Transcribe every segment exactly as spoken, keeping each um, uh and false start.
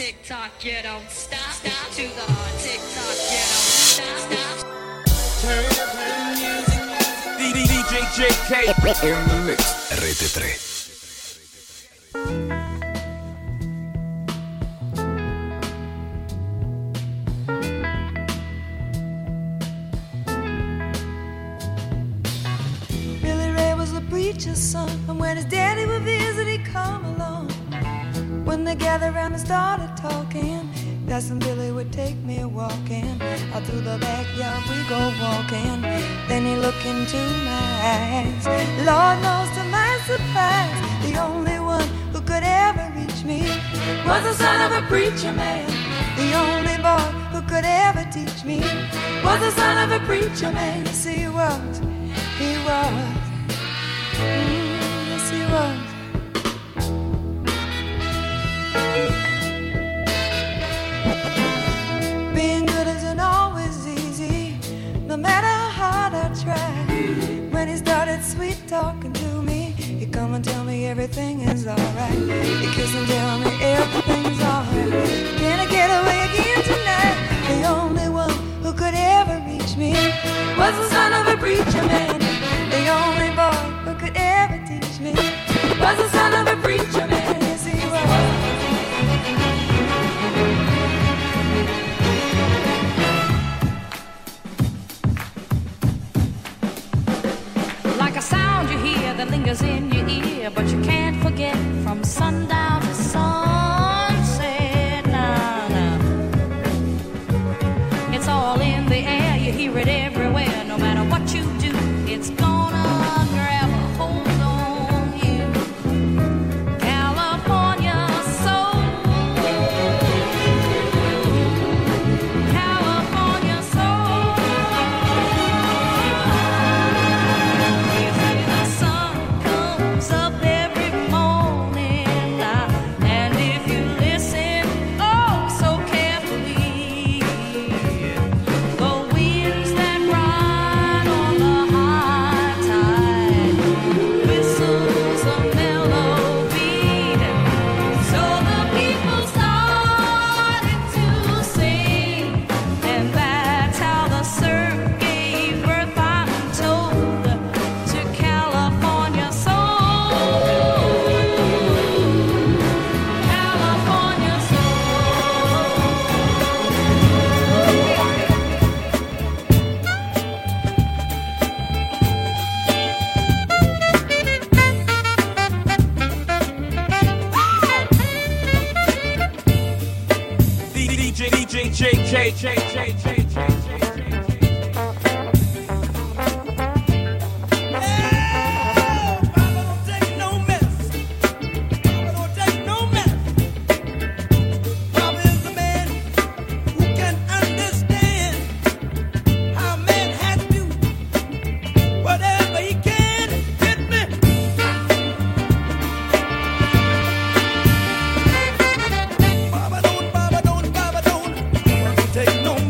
tick tock, you don't stop. Stop to the hard tick tock, you don't stop. Stop. Turn up the music. D J J K in the mix. Rete tre. Preacher's son, and when his daddy would visit, he'd come along. When they gathered around and started talking, Cousin Billy would take me walking. Out through the backyard we go walking. Then he looked into my eyes. Lord knows to my surprise, the only one who could ever reach me was the son of a preacher man. The only boy who could ever teach me was the son of a preacher man. Yes, he was, he was. Mm, yes, he was. Being good isn't always easy, no matter how hard I try. When he started sweet talking to me, he'd come and tell me everything is alright. He'd kiss and tell me everything's alright. Can I get away again tonight? The only one who could ever reach me was the son of a preacher man. The only boy who could ever teach me was the son of a preacher man. Yes, he was. Like a sound you hear that lingers in your ear, but you can't forget from sundown to sunset. Nah, nah. It's all in the air, you hear it everywhere. No matter what you do, it's gonna grab a hold on you. California soul, California soul. You see the sun comes up every morning now, and if you listen, oh, so carefully, the winds that ride on the high tide whistles a mellow beat. So the people started to sing, and that's how the surf gave birth, I'm told, to California soul. California D J D J J K J J J J. Take no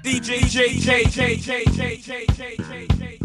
D J J J J J J J J J J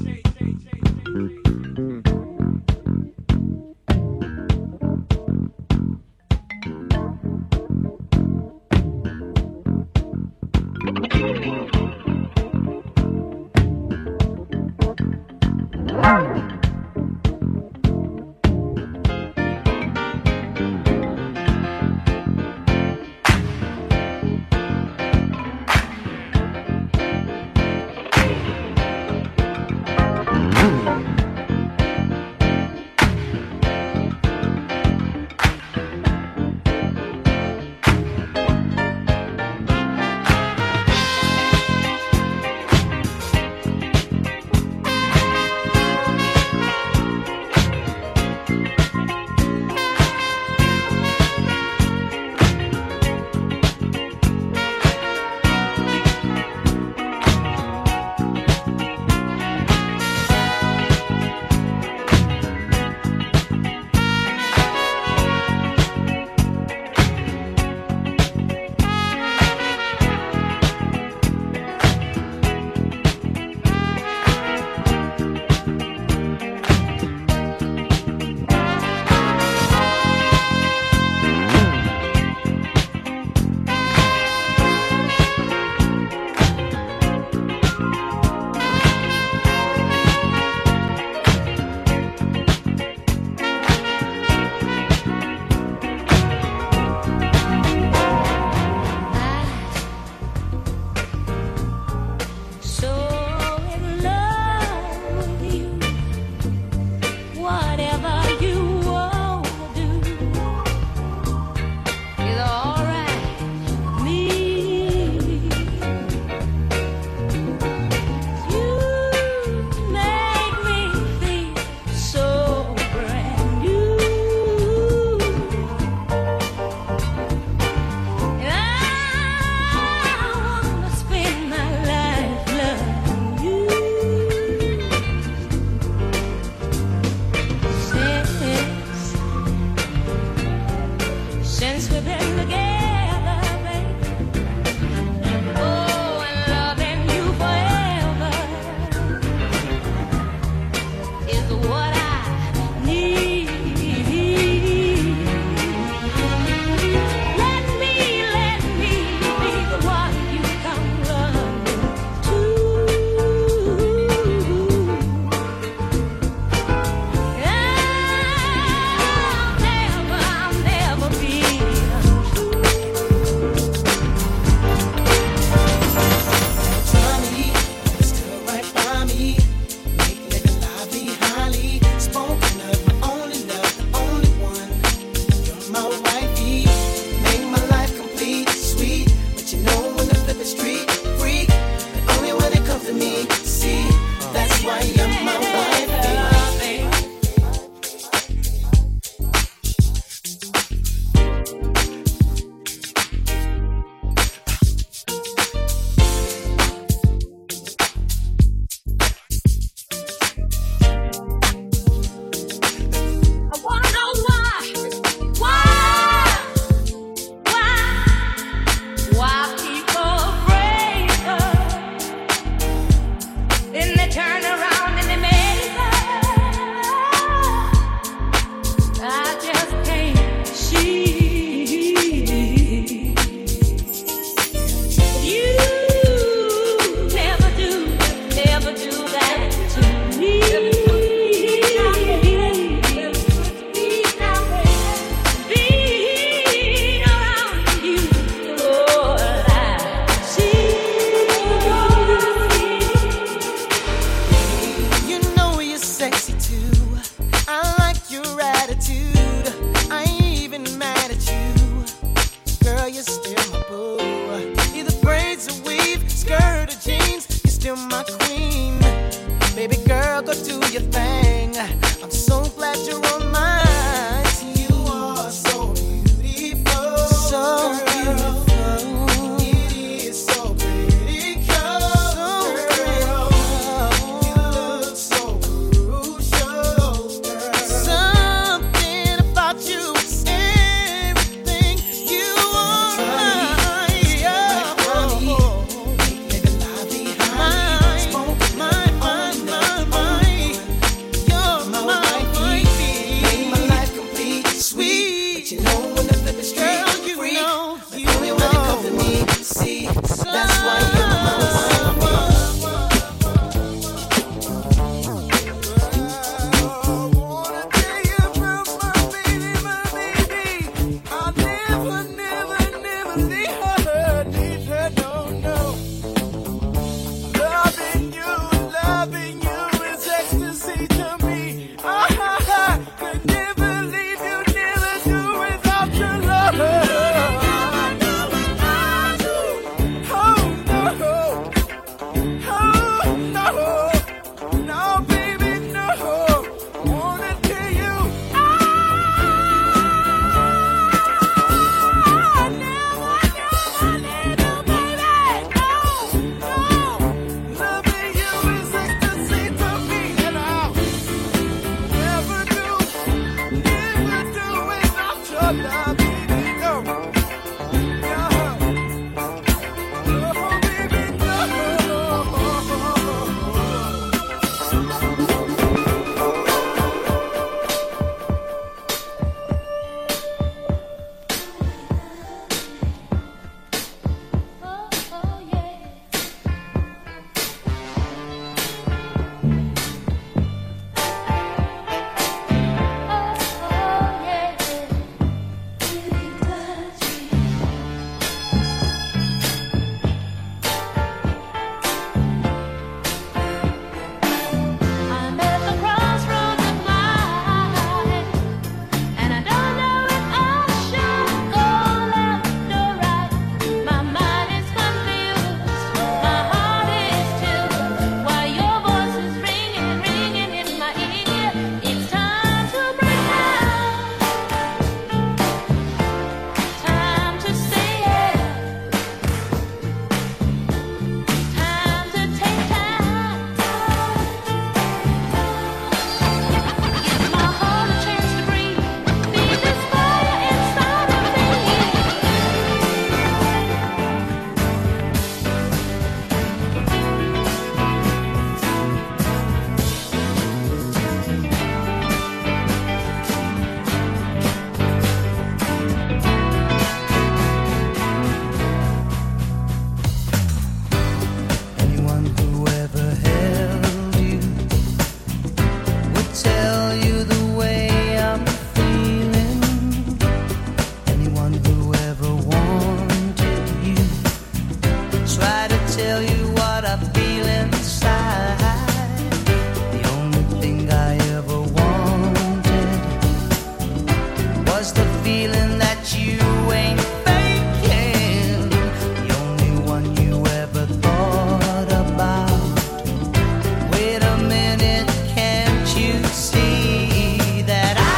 I feel inside. The only thing I ever wanted was the feeling that you ain't faking. The only one you ever thought about. Wait a minute, can't you see that I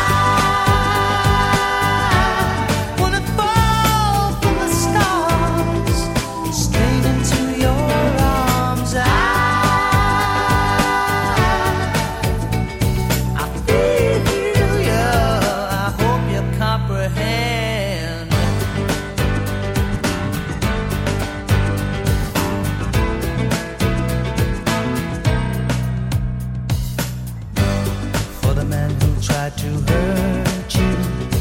wanna fall from the stars straight into your arms? I, I feel you, I hope you comprehend. For the man who tried to hurt you,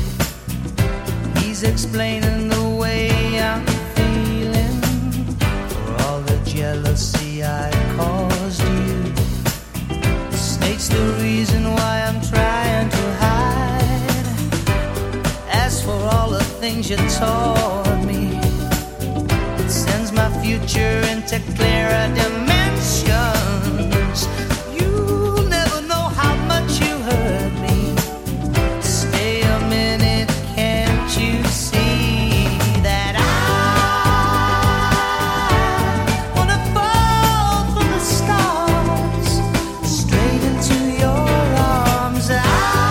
he's explaining the way I'm feeling. For all the jealousy I caused you, states the reason why I'm trying to hide. As for all the things you taught me, it sends my future into clearer dimensions. You'll never know how much you hurt me. Stay a minute, can't you see that I wanna fall from the stars straight into your arms? I,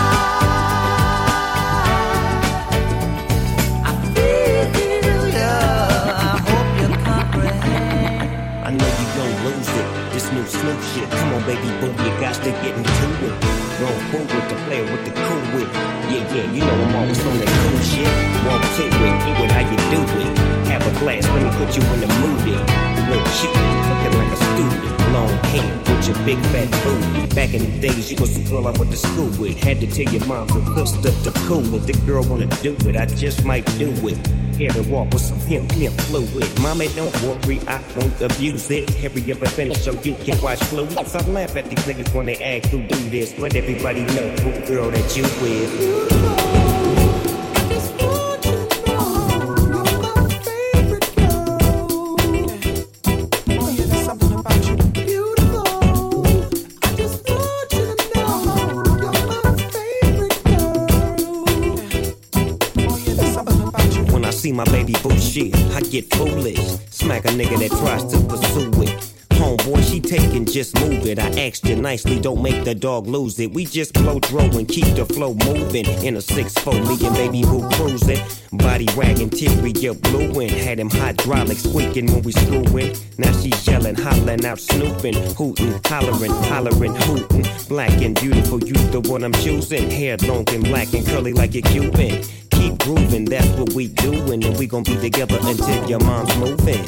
I feel you, I hope you comprehend. I know you gon' lose it. This new Snoop shit. Come on, baby boo, you got to get into it. Wrong fool with the player with the cool wit. Yeah, yeah, you know I'm always on that cool shit. Walk to it, do it how you do it. Have a glass, let me put you in the mood. Look cute, looking like a student. Long hair with your big fat booty. Back in the days, you was the girl I went to school with. Had to tell your mom to put stuff to cool it. The girl wanna do it, I just might do it. Here to walk with some hemp, hemp fluid. Mama, don't worry, I won't abuse it. Hurry up and finish so you can watch fluids. I laugh at these niggas when they ask who do this. Let everybody know who girl that you with. See my baby boo shit, I get foolish. Smack a nigga that tries to pursue it. Homeboy, she taking, just move it. I asked you nicely, don't make the dog lose it. We just blow throw and keep the flow moving. In a six four, me and baby boo cruising. Body wagging, interior blueing. Had him hydraulics squeaking when we screwing. Now she yelling, hollering out, snooping, hooting, hollering, hollering, hooting. Black and beautiful, you the one I'm choosing. Hair long and black and curly like a Cuban. Keep grooving, that's what we doing, and we gon' be together until your mom's moving.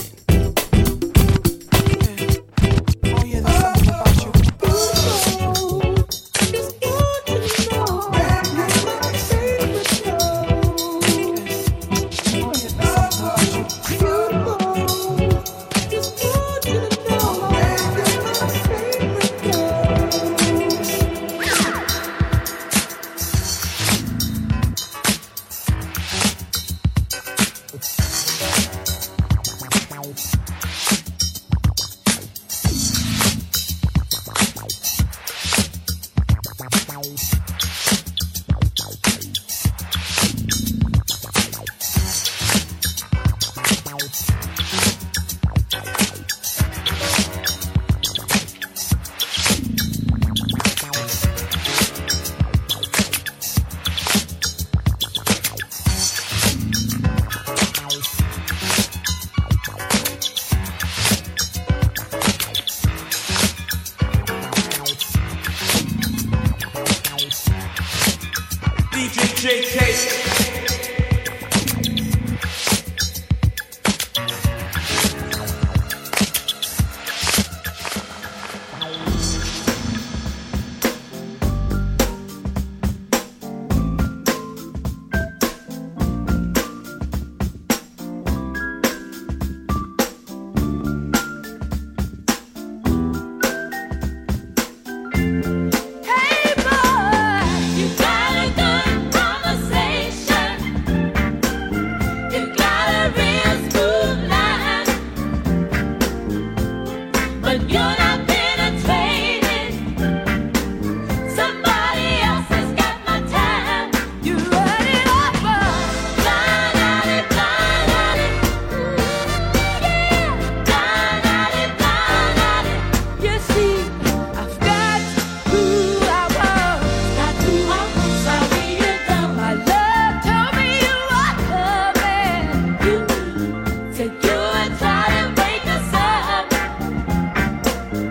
D J K. Hey boy, you got a good conversation. You try to break us up.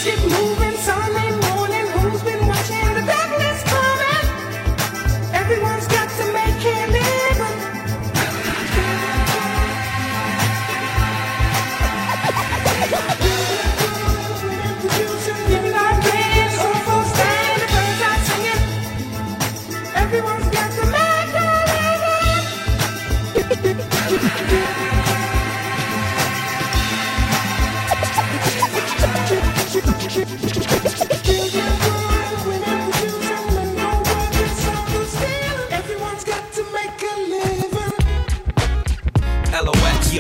get moving. Sunday morning, who's been watching? The devil is coming. Everyone's got to make a living. Giving our hands on full stand, the birds are singing. Everyone's got to make a living. Everyone's got to make a living. L O X, yeah.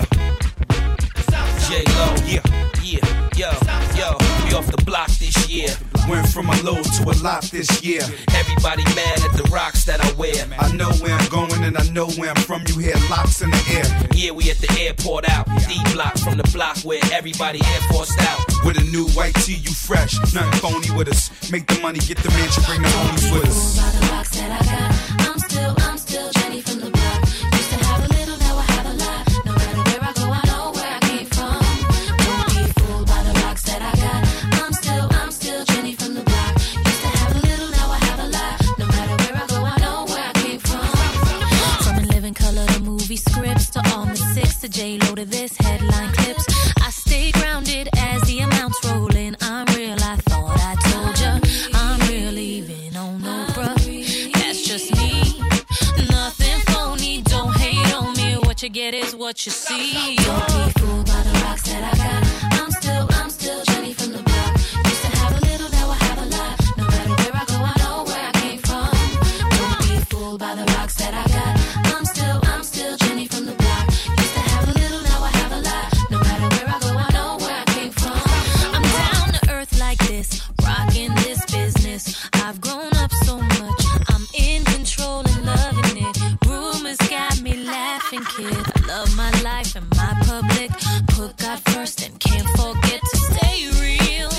J-Lo, yeah, yeah, yo, yo. We off the block this year. Went from a low to a lot this year. Everybody mad at the rocks that I wear. I know where I'm going and I know where I'm from. You hear locks in the air. Yeah, we at the airport out. D-block from the block where everybody Air Forced out. With a new white tee, you fresh. Nothing phony with us. Make the money, get the mansion, bring the homies with us. By the rocks that I got, I'm still, I'm still Jenny from the block. Used to have a little, now I have a lot. No matter where I go, I know where I came from. Don't be fooled by the rocks that I got. I'm still, I'm still Jenny from the block. Used to have a little, now I have a lot. No matter where I go, I know where I came from. From In Living Color to movie scripts to all the six to J-Lo to this headline clips. I stay grounded as the amounts roll in. I'm real, I thought I told ya. I'm real even on no bruh. That's just me. Nothing phony, don't hate on me. What you get is what you see. Don't be fooled by the rocks that I got. I'm still, I'm still Jenny from the block. Used to have a little, now I have a lot. No matter where I go, I know where I came from. Don't be fooled by the rocks that I got. I'm still, I'm still Jenny from the block. Used to have a little, now I have a lot. No matter where I go, I know where I came from. I'm down to earth like this, rocking this business. I've grown up so much, I'm in control and loving it. Rumors got me laughing, kid. I love my life and my public. Put God first and can't forget to stay real.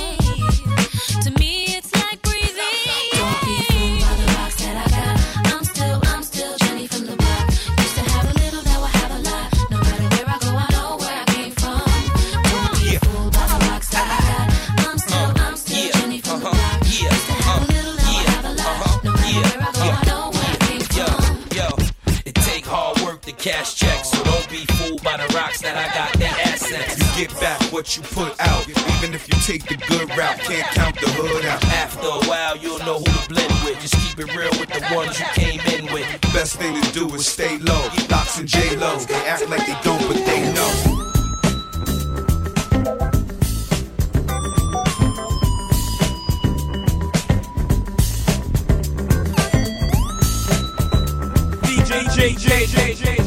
To me, it's like breathing. Don't be fooled by the rocks that I got. I'm still, I'm still Jenny from the block. Used to have a little, now I have a lot. No matter where I go, I know where I came from. Don't be fooled by the rocks that I got. I'm still, I'm still Jenny from the block. Used to have a little, now I have a lot. No matter where I go, I know where I came Yo, from. yo, it take hard work to cash checks, so don't be fooled by the rocks that I got. They assets. You get back what you put out. Even if you take the good route, can't count the hood out. After a while, you'll know who to blend with. Just keep it real with the ones you came in with. Best thing to do is stay low. Locks and J-Lo, they act like they don't, but they know. D J, J, J, J, J, J, J.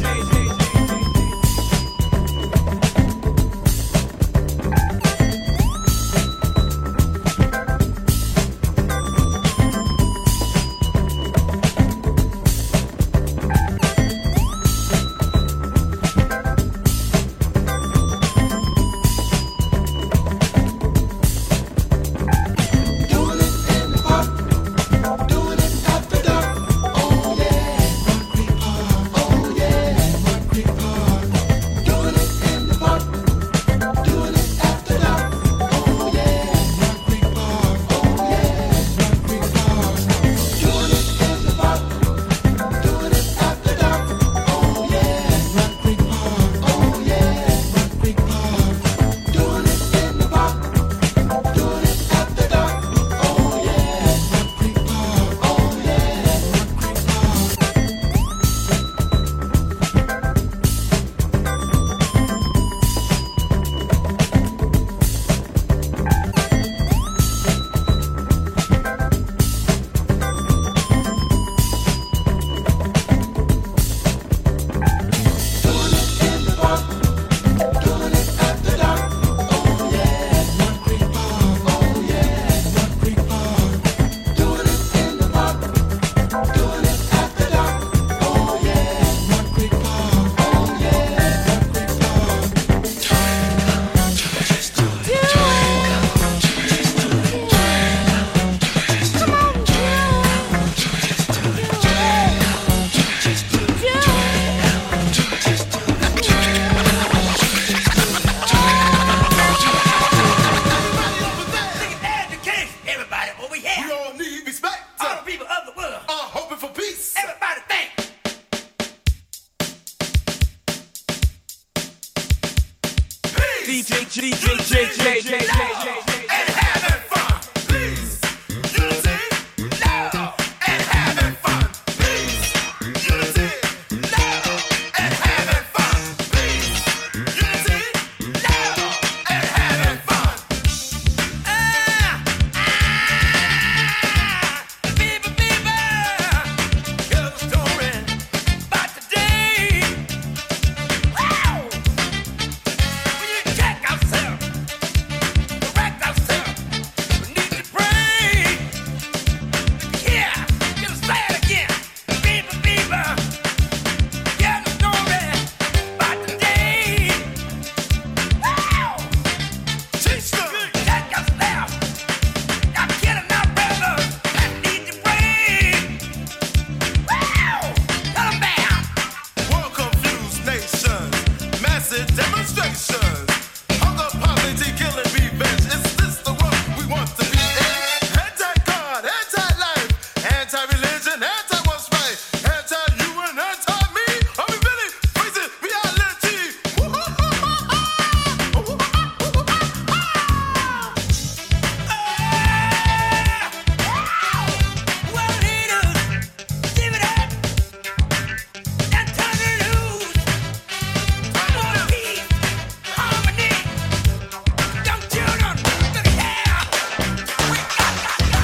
D J, D J, J, J, J, J. And having fun, please. Unity, love, and having fun, please. Unity, love, and having fun, please. Unity, love, and having fun. Ah, ah, baby, baby, here's a story about today. Wow, when you check ourselves, correct ourselves, we need to pray. Yeah, gonna say it again, baby, baby, here's a story about today. Wow, teach them, check ourselves. I'm killing our brothers that need to pray. Wow, tell 'em down. World confused nations, massive demonstrations, hunger, poverty, killing, revenge. Is this the world we want to be in? Anti-God, anti-life, anti-religion, anti-what's right, anti-you and anti-me. Are we really facing reality? World leaders, give it up and turn it loose. I want peace, harmony. Young children, look here. We got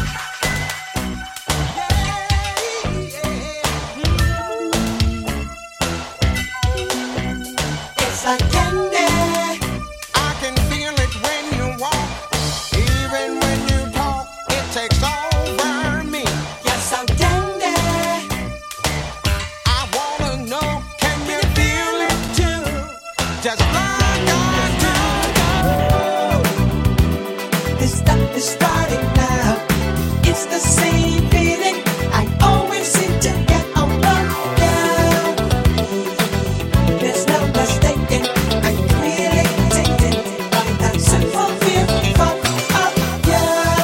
It's like candy. I can feel it when you walk, even when you talk, it takes over me. Yes, so candy. I wanna know, can you feel it too? Just like I do. This stuff is starting now. It's the same feeling I always seem to get around. There's no mistaking. I'm really taken by that simple feeling of you.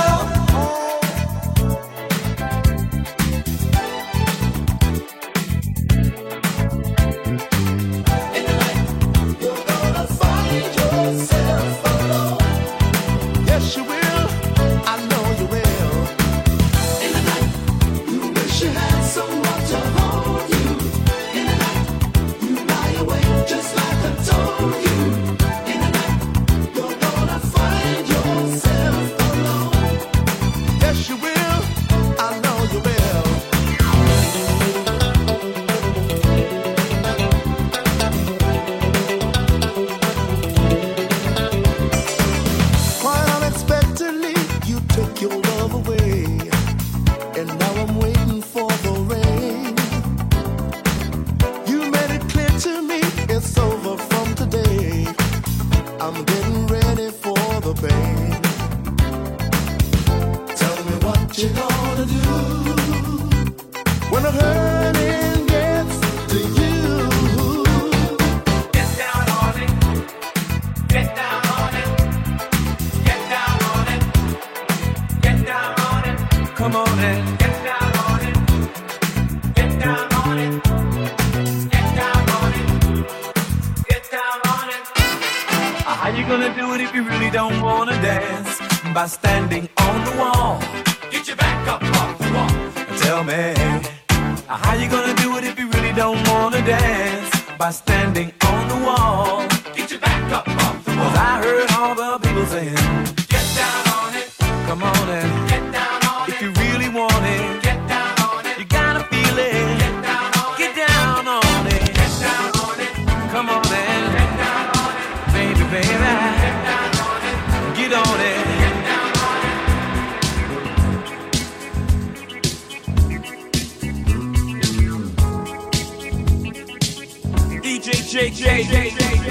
In the night, you're gonna find yourself alone. Yes, you will. I know you will. In the night, you wish you had someone to hold you. In the night, you lie awake just like I told you. In the night, you're gonna find yourself alone. Yes, you will. I know you will. Quite unexpectedly, you took your love away, and now I'm waiting for the rain. You made it clear to me it's over from today. I'm getting ready for the pain. Tell me what you gonna do when the hurting gets to you. Get down on it. Get down on it. Get down on it. Get down on it. Come on and Get down on it. Get down on it. Get down on it. Get down on it. how you gonna do it if you really don't wanna dance? By standing on the wall. Get your back up off the wall. Tell me, how you gonna do it if you really don't wanna dance? By standing on the wall. Get your back up off the Cause wall. I heard all the people saying, Get down on it. come on and Get down on if it. you really want it, Get down on it. you gotta feel it. Get down on it. Get down on it. Get down on it. Come on and Get down on it. baby, baby, Get down on it. get on it. Get down on it. D J, J, J, J, J, J.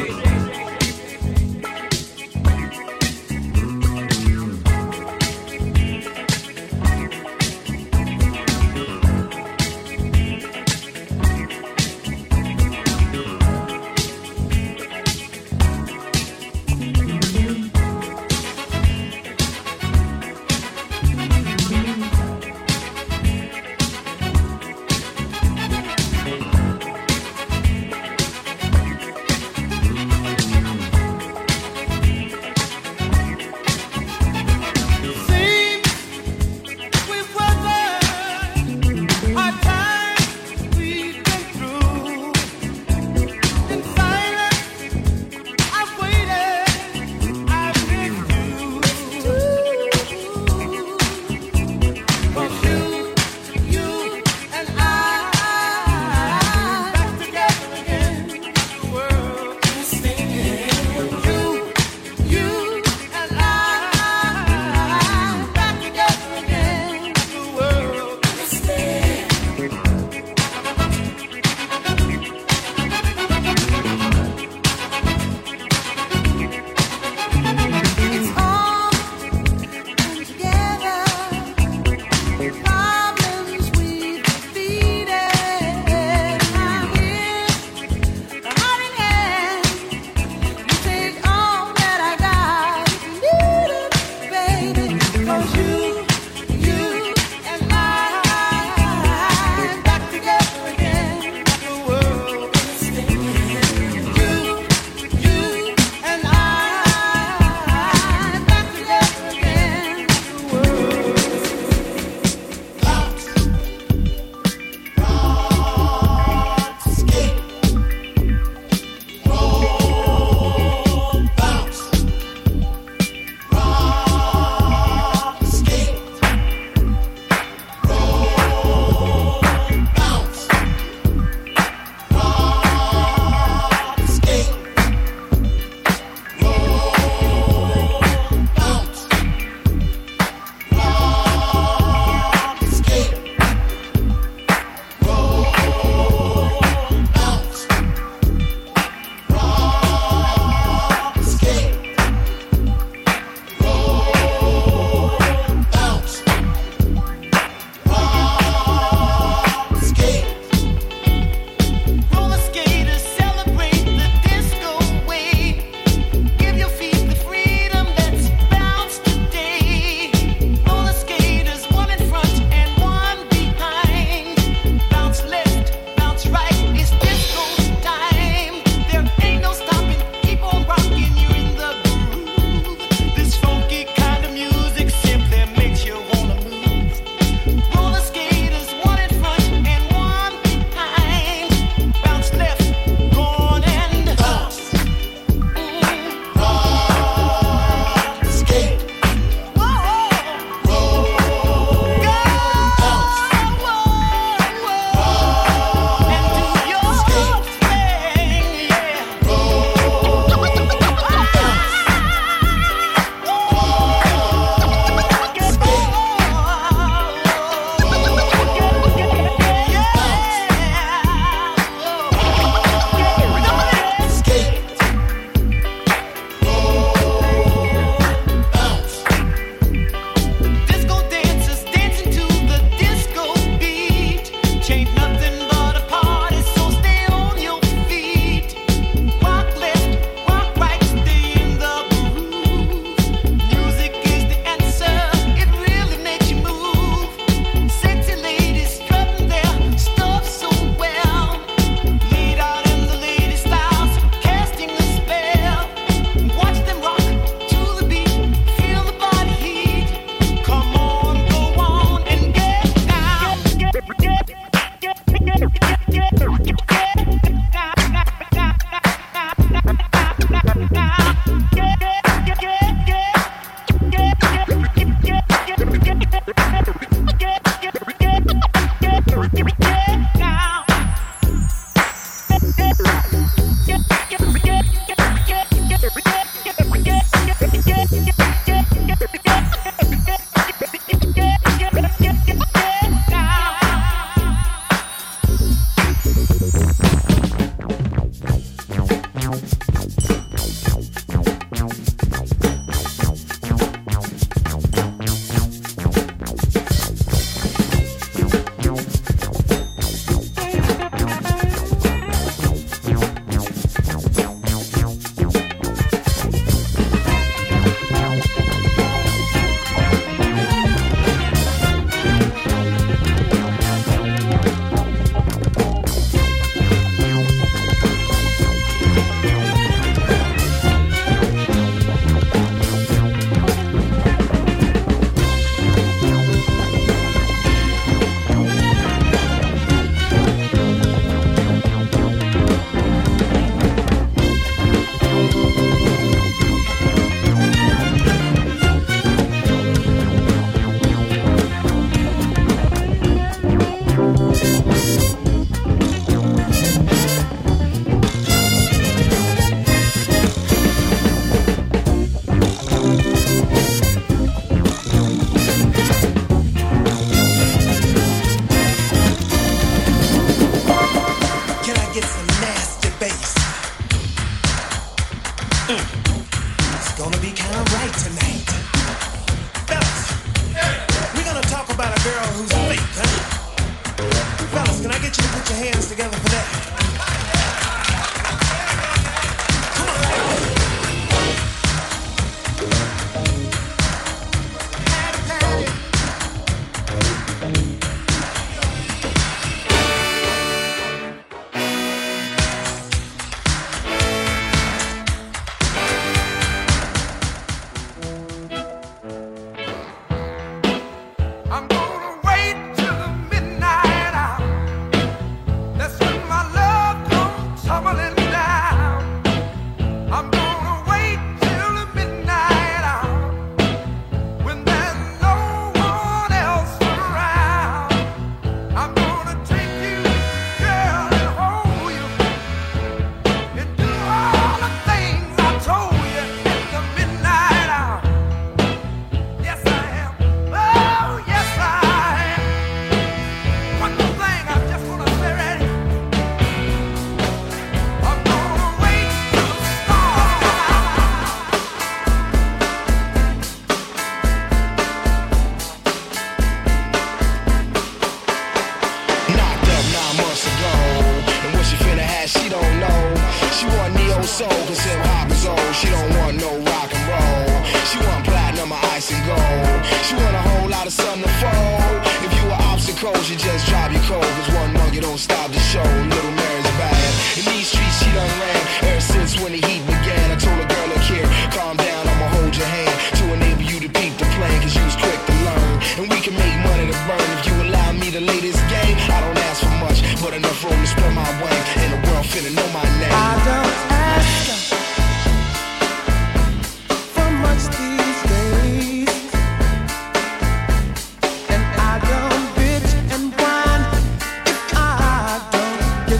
And I don't bitch and whine if I don't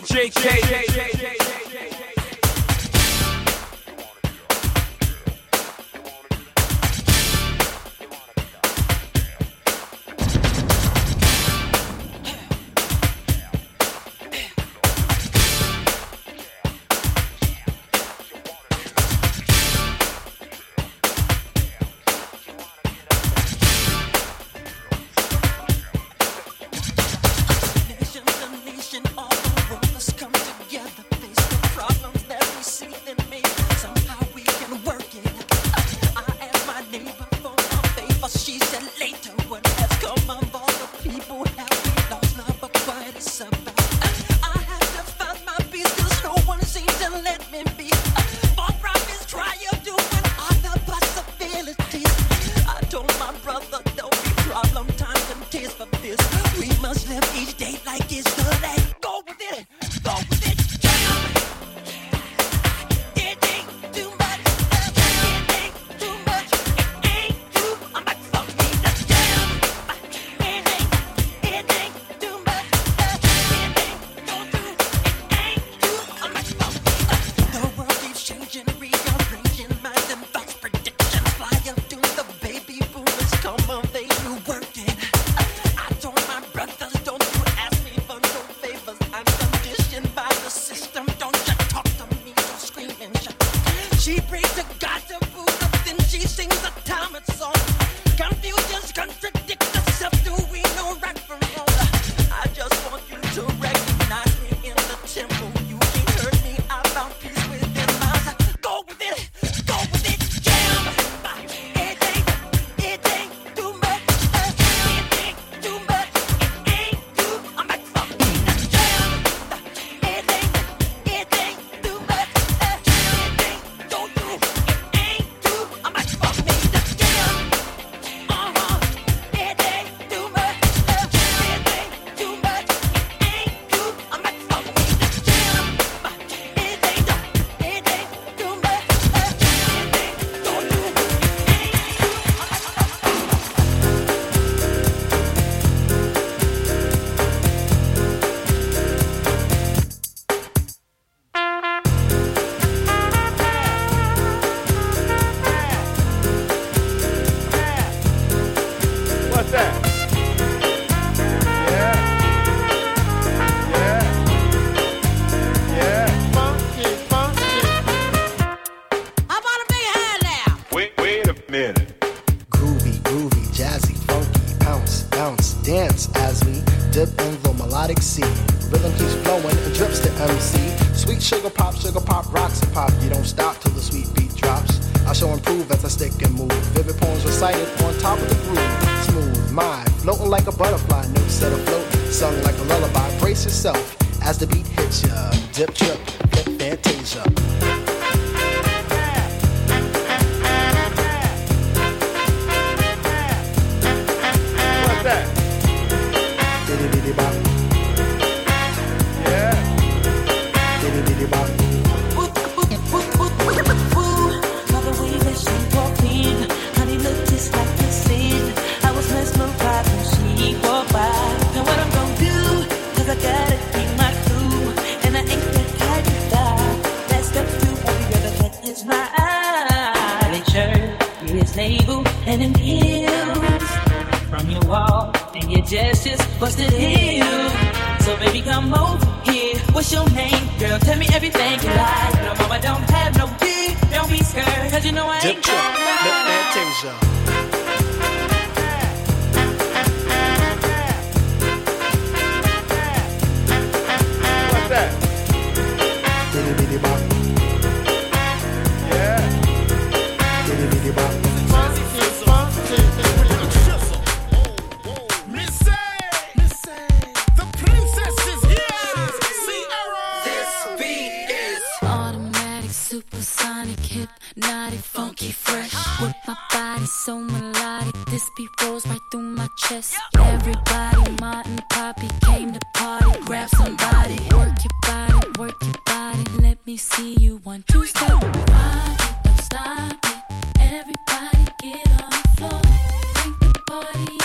J K.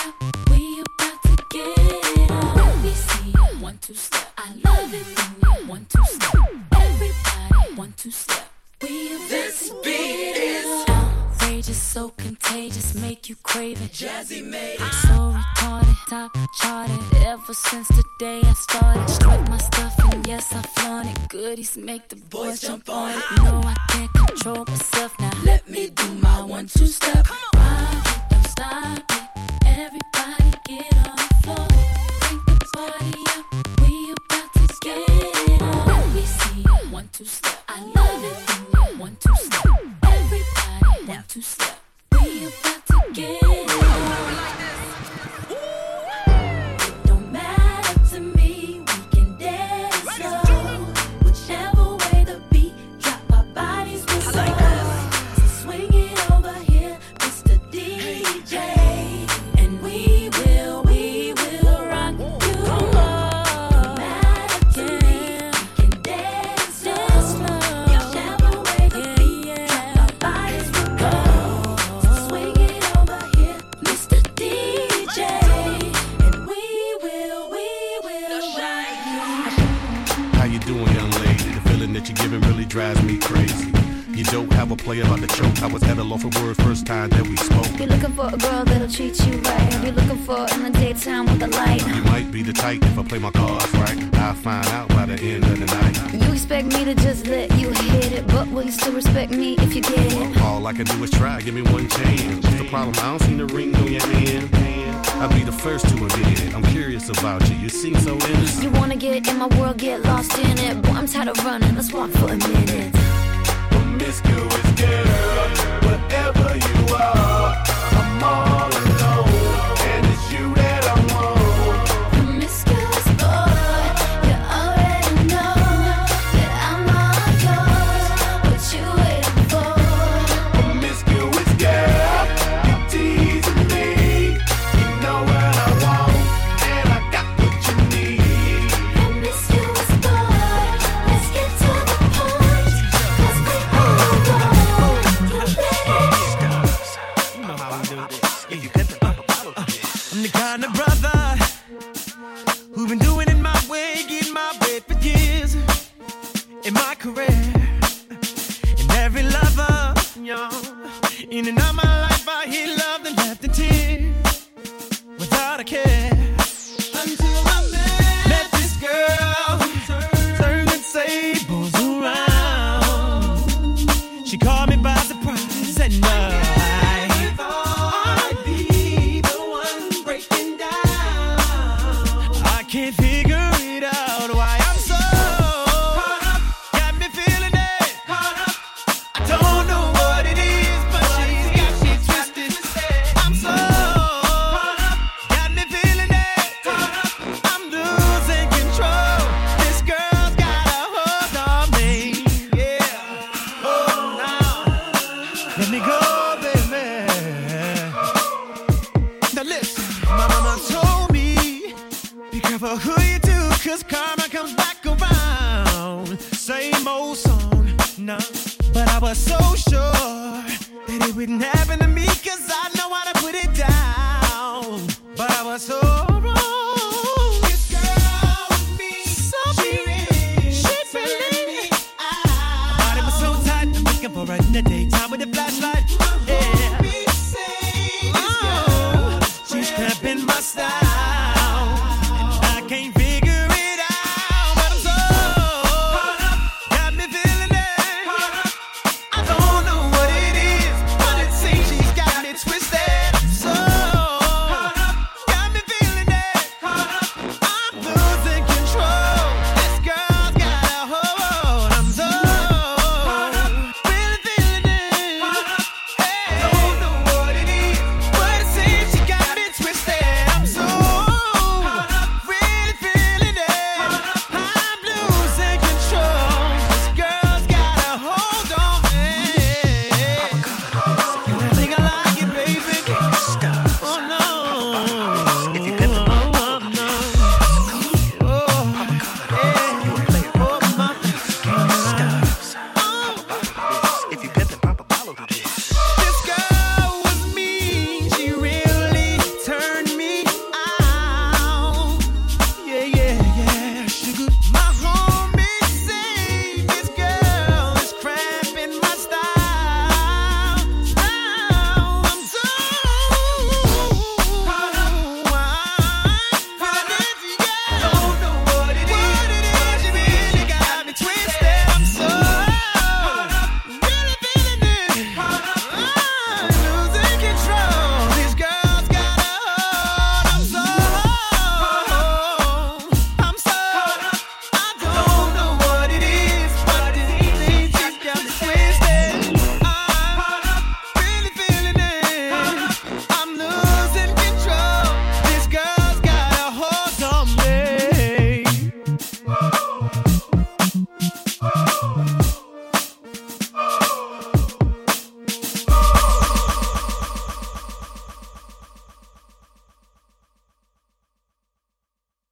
One, two, step. I love it when you just so contagious, make you crave it. Jazzy made I'm so retarded, top charted. Ever since the day I started, strike my stuff and yes I flaunt it. Goodies make the boys jump on it. No, I can't control myself now. Let me do my one-two step. Rock it, don't stop it. Everybody get on the floor. Bring the party up. We about to get it on. Let me see it. One-two step. I love it when you one-two step. Everybody one-two step. We about to get it on. It don't matter to me. We can dance slow. Whichever way the beat drop, our bodies will slow. So swing it over here, Mister D J. And we will, we will rock you. No matter to me, we can dance slow. Whichever way the beat drop, our bodies will go. So swing it over here, Mister D J. And we will, we will rock you. How you doing, young lady? The feeling that you're giving really drives me crazy. You don't have a play about the choke. I was at a loss for words first time that we spoke. You're looking for a girl that'll treat you right. You're looking for in the daytime with a light. You might be the type if I play my cards right. I'll find out by the end of the night. You expect me to just let you hit it, but will you still respect me if you get it? All I can do is try, give me one chance. What's the problem? I don't see the ring on your hand. I'll be the first to admit it. I'm curious about you. You seem so innocent. You wanna get in my world, get lost in it. Boy, I'm tired of running. Let's walk for a minute. Promiscuous girl, whatever you are, I'm all alone, and it's you that I want. Promiscuous boy, you already know that I'm all yours. What you waiting for? Promiscuous girl, you're teasing me. You know what I want, and I got what you need. Promiscuous boy, let's get to the point. 'Cause we all know you I'm the kind of brother who's been doing it my way, getting my way for years in my career. And every lover, yo, in and out my life, I hear love and left in tears without a care. Until I met, met this girl, turning tables around. She caught me by surprise and uh, can't figure it out why I'm so caught up, got me feeling it, caught up. I don't know what it is, but she's got me twisted. I'm so caught up, got me feeling it, caught up. I'm losing control. This girl's got a hold on me, yeah. Oh, now let me go, baby. Now listen, my mama told me, be careful who you do, 'cause karma comes back around. Same old song, no. But I was so sure that it wouldn't happen to me, 'cause I know how to put it down. But I was so wrong. This girl with me, so she really, she really, I, my body was so tight, I'm looking for her in the daytime.